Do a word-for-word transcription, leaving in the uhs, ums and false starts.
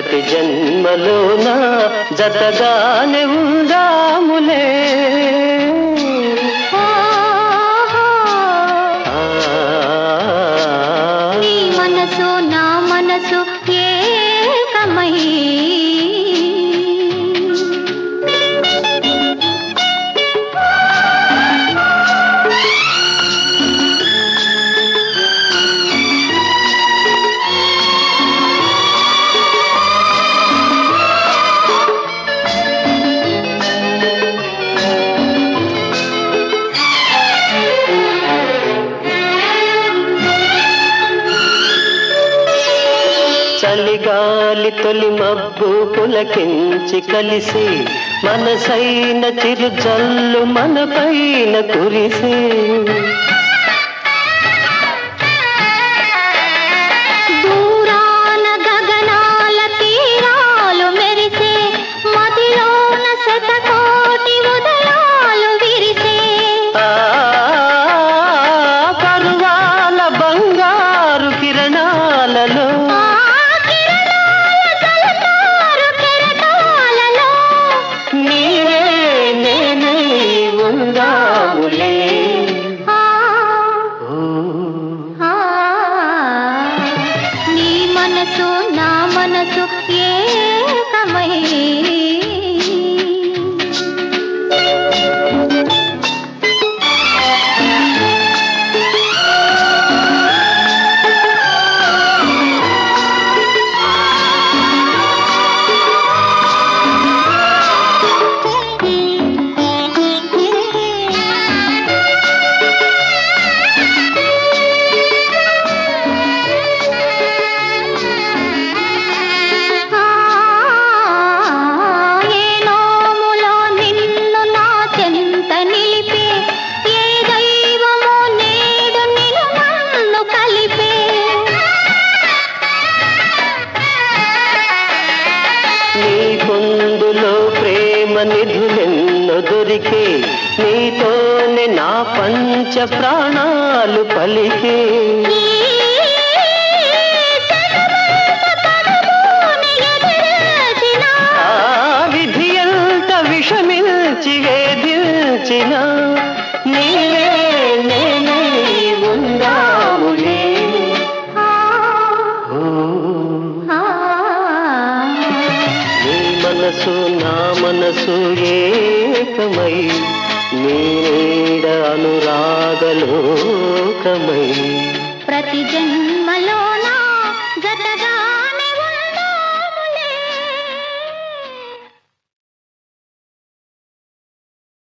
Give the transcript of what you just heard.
ప్రతి జన్మలోన జతగానే ఉందాములే. నీ మనసు నా మనసు ఏకమై చలిగాలి తొలి మబ్బు పులకించి కలిసి మనసైన చిరు జల్లు మన పైన కురిసి దూరాన గగనాల తీరాలు మెరిసే మదిలోన శతకోటి ఉదయాలు విరిసే పరువాల బంగారు కిరణాలలో నీ మనసు నా మనసు ఏకమై నిధులెన్నో దొరికే నీతోనే నా పంచ ప్రాణాలు పలికే ఆ విధి ఎంత విషమిల్చి వేధించిన నీవే నేనై ఉందాములే. మనసు నా మనసు ఏకమై నీడ అనురాగలోకమై ప్రతి జన్మలోన జతగా